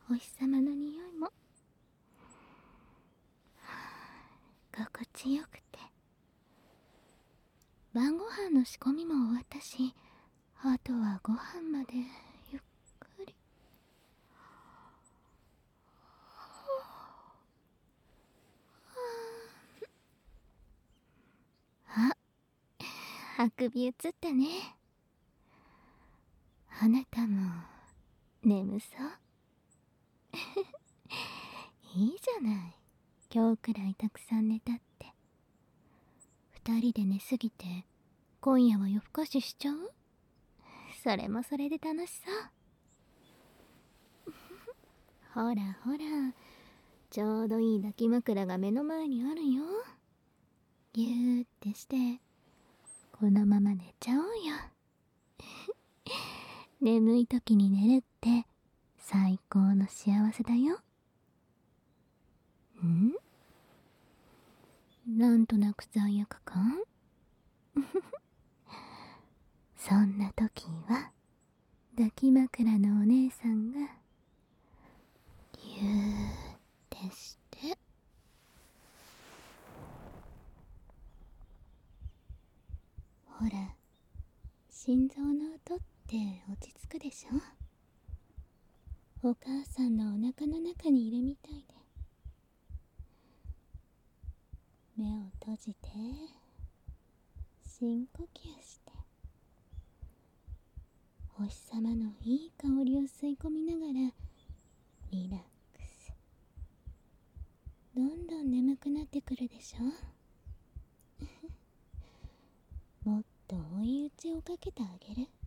お日様の匂いも心地よくて、晩ご飯の仕込みも終わったし、あとはご飯までゆっくり。あ、あくび映ったね。あなたも眠そう？いいじゃない、今日くらいたくさん寝たって。二人で寝すぎて今夜は夜更かししちゃう？それもそれで楽しそう。ほらほら、ちょうどいい抱き枕が目の前にあるよ。ぎゅーってしてこのまま寝ちゃおうよ。眠い時に寝るって最高の幸せだよ。なんとなく罪悪感？そんな時は抱き枕のお姉さんがぎゅーってして、ほら、心臓の音って落ち着くでしょ。お母さんのお腹の中にいるみたいで。目を閉じて深呼吸して、お日様のいい香りを吸い込みながらリラックス。どんどん眠くなってくるでしょ。もっと追い打ちをかけてあげる。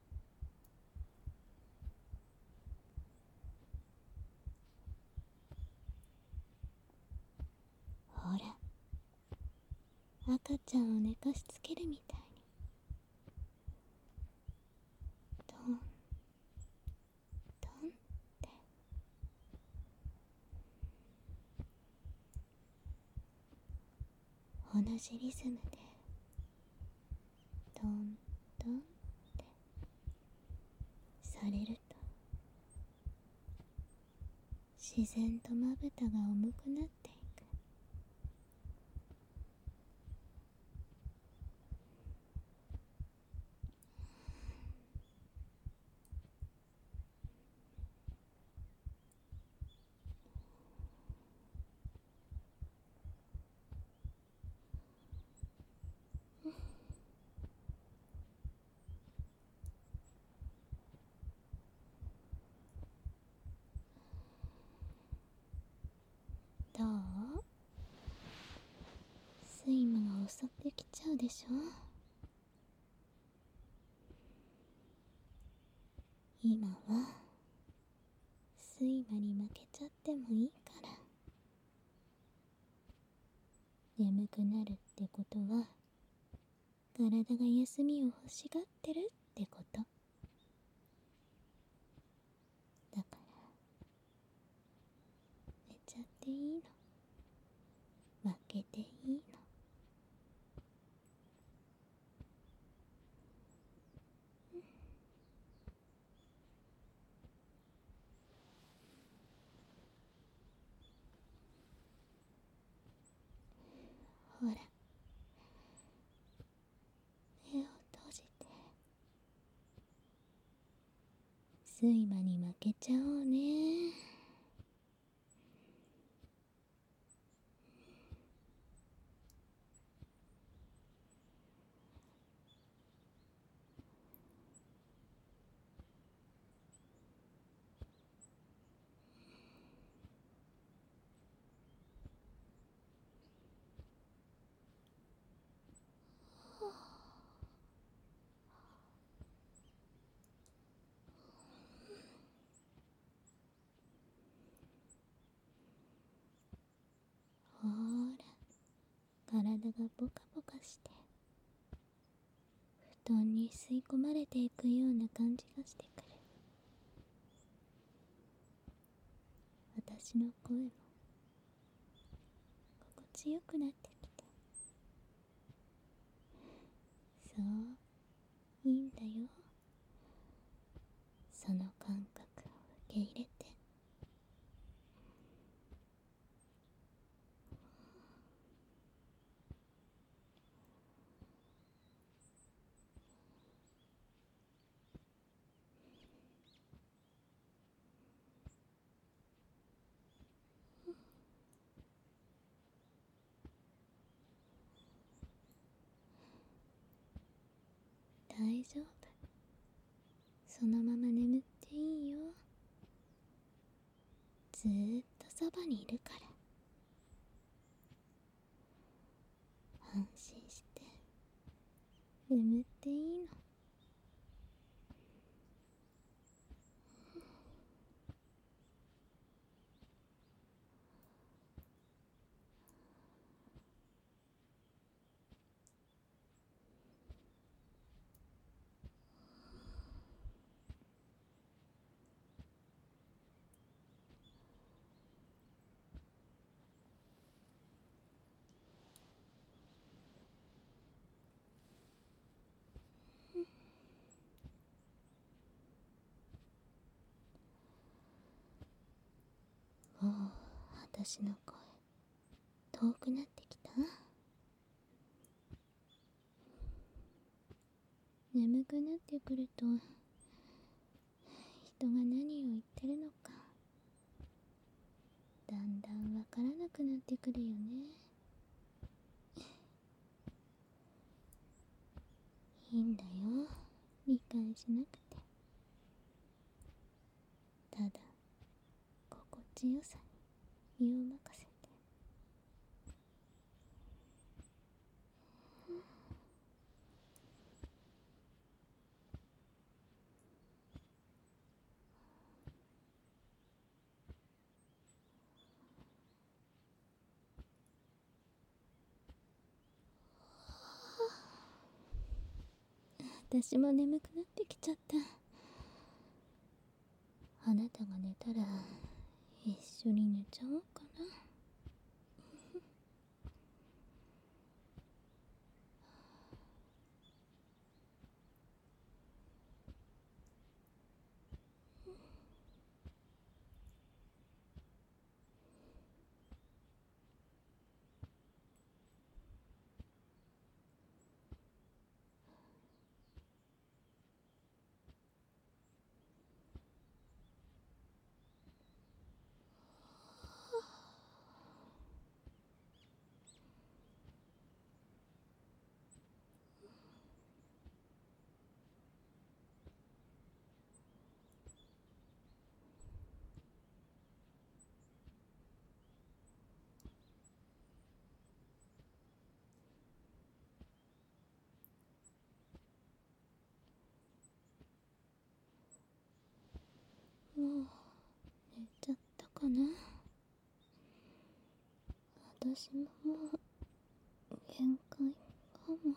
ほら、赤ちゃんを寝かしつけるみたいに。トントンって、同じリズムでトントンってされると、自然とまぶたが重くなっていく。どう？睡魔が襲ってきちゃうでしょ。今は睡魔に負けちゃってもいいから。眠くなるってことは体が休みを欲しがってるってこと。だから寝ちゃっていいの。負けていいの。ほら、目を閉じて睡魔に負けちゃおうね。ほら、体がポカポカして布団に吸い込まれていくような感じがしてくる。私の声も心地よくなってきた。そう、いいんだよ。その感覚を受け入れて。 大丈夫。そのまま眠っていいよ。ずーっとそばにいるから。安心して眠っていいの。もう私の声遠くなってきた？眠くなってくると人が何を言ってるのかだんだんわからなくなってくるよね。いいんだよ、理解しなくて。ただ心地よさに身を任せて。私も眠くなってきちゃった。あなたが寝たら一緒に寝ちゃおうかな。もう寝ちゃったかな。私ももう限界かも。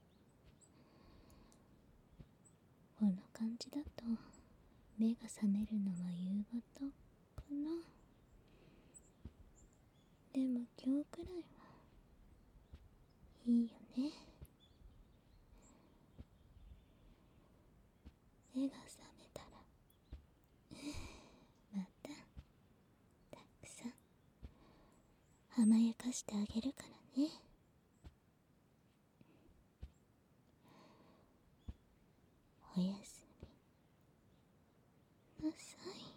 この感じだと目が覚めるのは夕方かな。でも今日くらいはいいよね。目が覚めたらまたたくさん甘やかしてあげるからね。おやすみなさい。